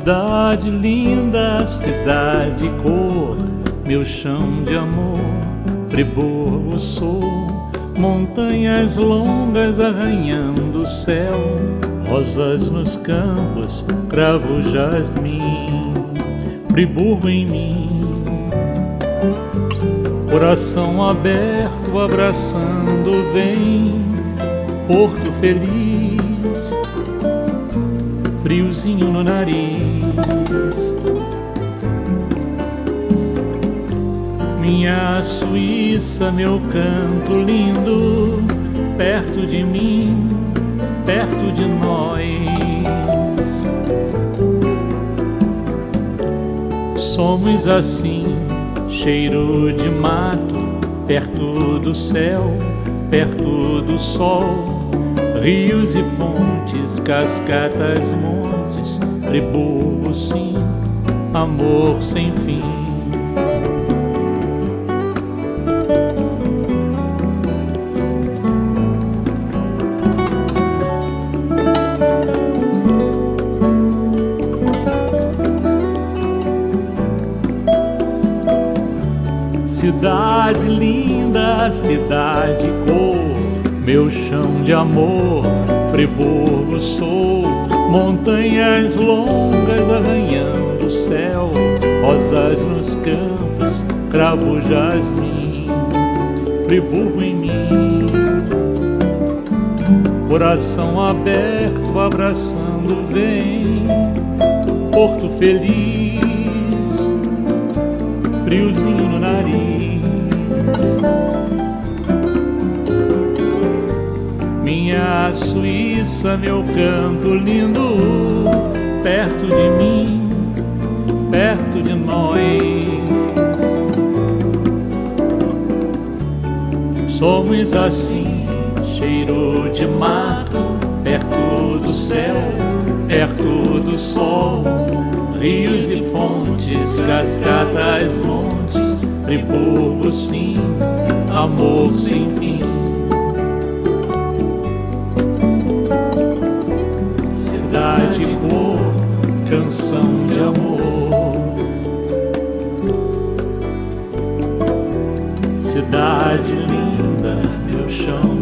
Cidade linda, cidade cor, meu chão de amor, Friburgo sou. Montanhas longas arranhando o céu, rosas nos campos, cravo jasmim, Friburgo em mim. Coração aberto abraçando vem, Porto feliz, friozinho no nariz. Minha Suíça, meu canto lindo, perto de mim, perto de nós. Somos assim, cheiro de mato, perto do céu, perto do sol. Rios e fontes, cascatas, montes, Friburgo sim, amor sem fim. Cidade linda, cidade cor, meu chão de amor, Friburgo sou. Montanhas longas arranhando o céu, rosas nos campos, cravo jasmim, Friburgo em mim. Coração aberto abraçando vem, Porto feliz, friozinho no nariz. Minha Suíça, meu canto lindo, perto de mim, perto de nós. Somos assim, cheiro de mato, perto do céu, perto do sol. Rios e fontes, cascatas, montes, Friburgo sim, amor sem fim. Cidade cor, canção de amor. Cidade linda, meu chão